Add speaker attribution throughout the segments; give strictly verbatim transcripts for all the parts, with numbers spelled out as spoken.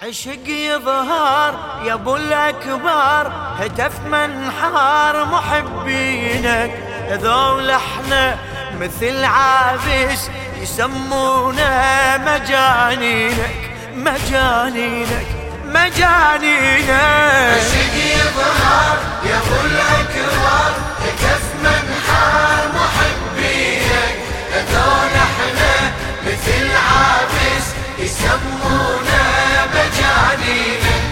Speaker 1: عشق يظهر يا ابو الاكبر، هتف منحار محبينك. هذول احنا مثل عابس يسمونا مجانينك مجانينك مجانينك.
Speaker 2: عشق يظهر يا ابو الاكبر، هتف منحار محبينك. هذول احنا مثل عابس يسمونا مجانينك.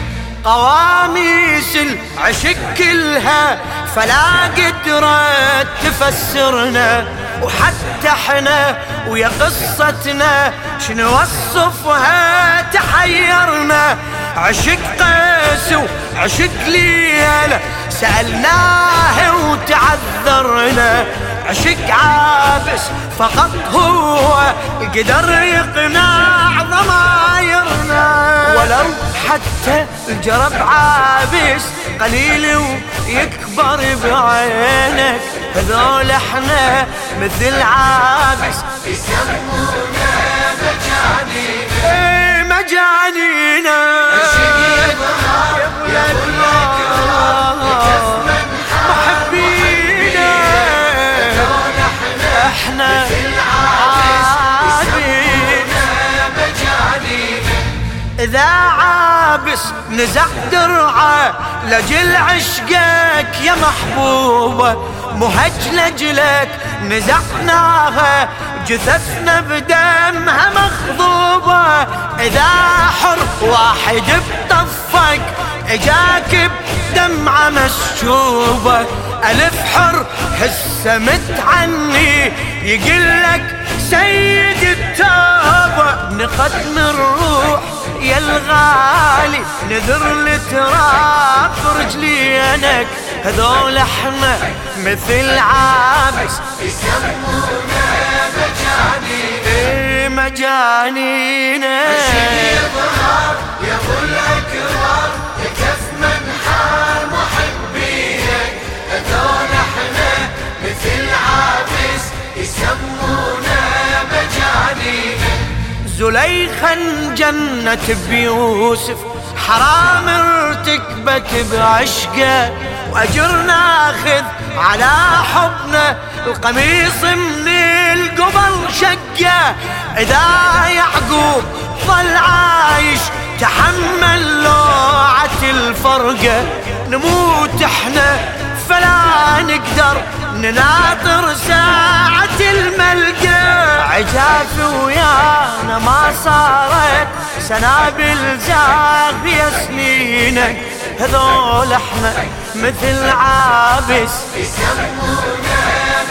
Speaker 1: قواميس العشق كلها فلا قدرت تفسرنا، وحتى احنا ويا قصتنا شنو وصفها تحيرنا. عشق قيس وعشق ليلى سألناه وتعذرنا، عشق عابس فقط هو قدر يقنع ضمايرنا. ولو حتى الجرب عابس قليل ويكبر بعينك. هذول احنا مثل عابس
Speaker 2: يسمونا مجانينك.
Speaker 1: ايه مجانينا.
Speaker 2: عشق يظهر يا ابو الاكبر، هتف منحار محبينك. هذول احنا
Speaker 1: احنا
Speaker 2: مثل عابس يسمونا مجانينك.
Speaker 1: إذا عابس نزع درعه لجل عشقك يا محبوبة، مهج لجلك نزعناها جثثنا بدمها مخضوبة. إذا حر واحد بطفك اجاك بدمعة مسكوبة، ألف حر هسه متعني يقلك سيد التوبة. نقدم الروح يا الغالي نذر لتراب رجلينك. هذول احنا مثل عابس
Speaker 2: يسمونا مجانينك.
Speaker 1: ايه مجانينا.
Speaker 2: عشق يظهر يا ابو الاكبر، هتف منحار محبينك. هذول احنا مثل عابس يسمونا مجانينك.
Speaker 1: زليخا جنة بيوسف حرام ارتكبت بعشقه، واجر ناخذ على حبنا القميص من القبل شقه. اذا يعقوب ظل عايش تحمل لوعة الفرقه، نموت احنا فلا نقدر نناطر ساعة الملقى. عجاف ويانا ما صارت سنابل زاغية سنينك. هذول احنا مثل عابس
Speaker 2: يسمونا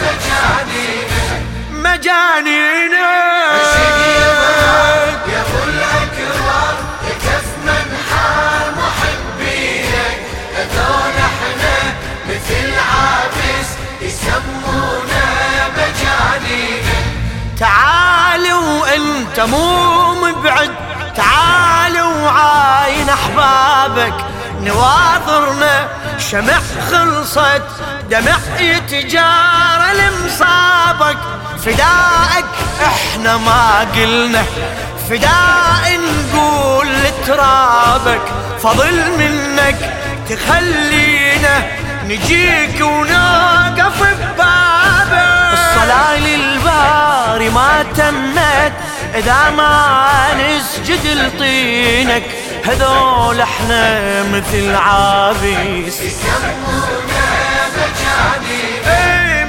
Speaker 2: مجانينك
Speaker 1: مجانينا.
Speaker 2: عشق يظهر يا ابو الاكبر، هتف منحار محبينك. هذول احنا مثل عابس يسمونا مجانينك.
Speaker 1: تعال وانت مو مبعد، تعال وعاين احبابك. نواظرنا شمع خلصت دمع يتجارى لمصابك. فدائك احنا ما قلنا، فداء نقول لترابك. فضل منك تخلينا نجيك ونوقف ببابك. الصلاة للباري ما تمت إذا ما نسجد لطينك. هذول احنا مثل عابس
Speaker 2: يسمونا مجانينك.
Speaker 1: ايه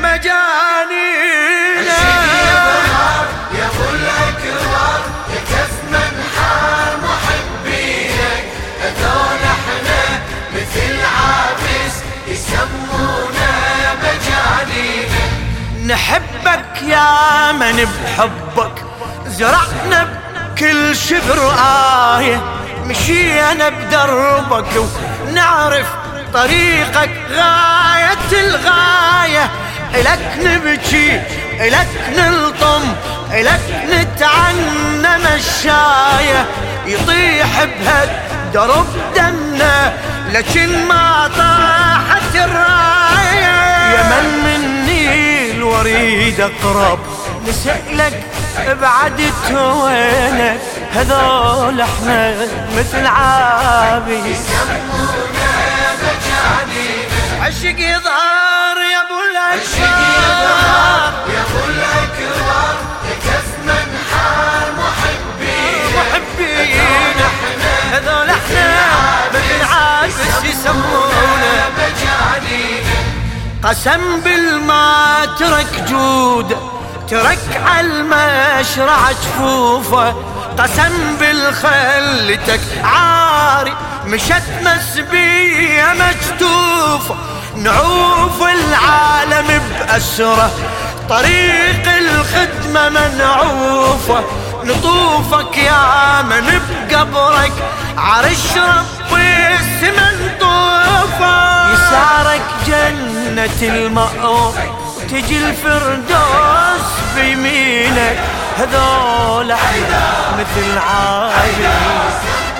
Speaker 1: مجانينا.
Speaker 2: عشق يظهر يا ابو الاكبر، هتف منحار محبينك. هذول احنا مثل عابس يسمونا مجانينك.
Speaker 1: نحبك يا من بحبك زرعنا بكل شبر آية، مشينا بدربك ونعرف طريقك غاية الغاية. إلك نبكي إلك نلطم إلك نتعنى مشاية. يطيح بهد درب دمنا لكن ما طاحت الراية. يا من مني الوريد أقرب نسألك بعدت وينك. هذول احنا مثل عابس
Speaker 2: يسمونا مجانين.
Speaker 1: عشق يظهر يا ابو
Speaker 2: عشق
Speaker 1: الاكبر
Speaker 2: يا ابو الاكبر كف من حار محبين
Speaker 1: محبين هذول احنا مثل عابس يسمونا
Speaker 2: مجانين.
Speaker 1: قسم بالما ترك جوده ترك عالمشرع جفوفه قسم بالخلتك عاري مشت مسبية مجتوفة نعوف العالم بأسره طريق الخدمة منعوفة نطوفك يا من بقبرك عرش ربي السمن طوفة يسارك جنة المأوى تجي الفردوس بيمينك هذول مثل عابس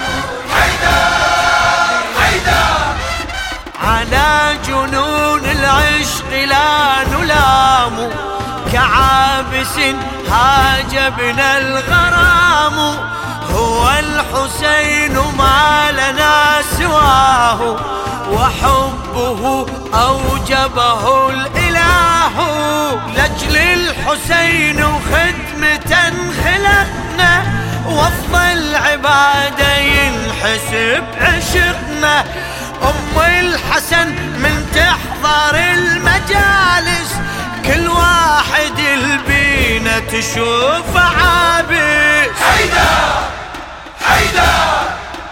Speaker 1: على جنون العشق لا نلام كعابس هاجبنا الغرام هو الحسين ما لنا سواه وحبه أوجبه الإله لأجل الحسين وخدمة خلقنا وافضل عبادة ينحسب عشقنا أم الحسن من تحضر المجالس كل واحد البينة تشوف عابس
Speaker 2: حيدر حيدر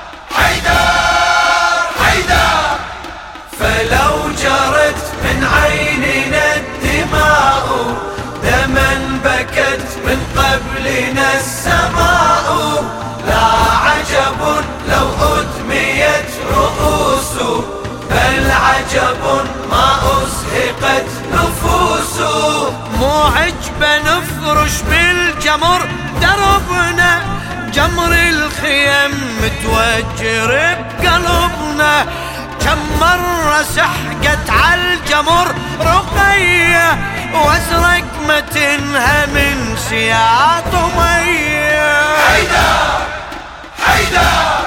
Speaker 2: حيدر حيدر فلو جرت من عيننا الدماء دما بكت من قبلنا السماء لا عجب لو أدميت رؤوس بل عجب ما أزهقت نفوس
Speaker 1: مو عجبة نفرش بالجمر دربنا جمر الخيم متوجر بقلبنا كم مرة سحقت عالجمر رقية وازرق متنها من سياط مية
Speaker 2: حيدر حيدر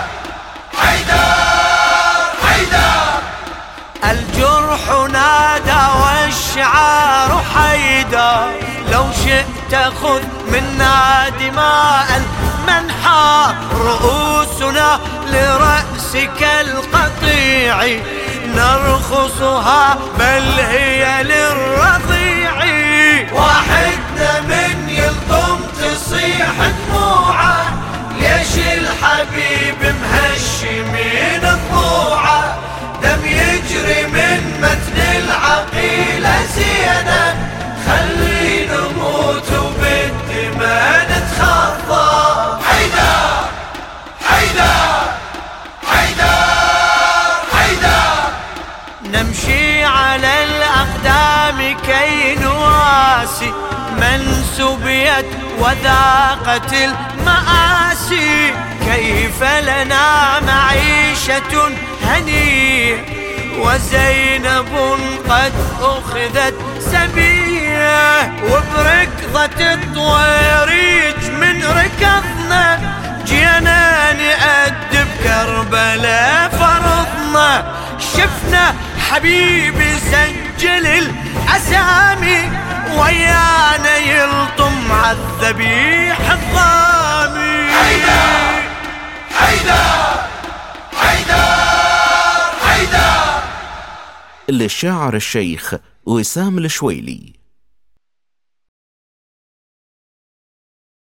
Speaker 2: حيدر حيدر
Speaker 1: الجرح نادى والشعار حيدر لو شئت خذ منا دماء المنحى رؤوسنا لرأسك القطيع نرخصها بل هي للرضيع
Speaker 2: واحدنا من يلطم تصيح دموعه ليش الحبيب مهشمين ضلوعه دم يجري من متن العقيلة زينة خلي نموت وبالدماء نتخطى حيدر حيدر حيدر حيدر
Speaker 1: نمشي على الأقدام كي نواسي من سبيت وذاقت المآسي كيف لنا معيشة هنية وزينب قد أخذت سبية وبركضة الطويريج من ركضنا جينا نأدب كربلاء فرضنا شفنا حبيبي سجل الأسامي ويانا يلطم عالذبيح الضامي
Speaker 2: حيدر حيدر حيدر حيدر
Speaker 3: للشاعر الشيخ وسام الشويلي.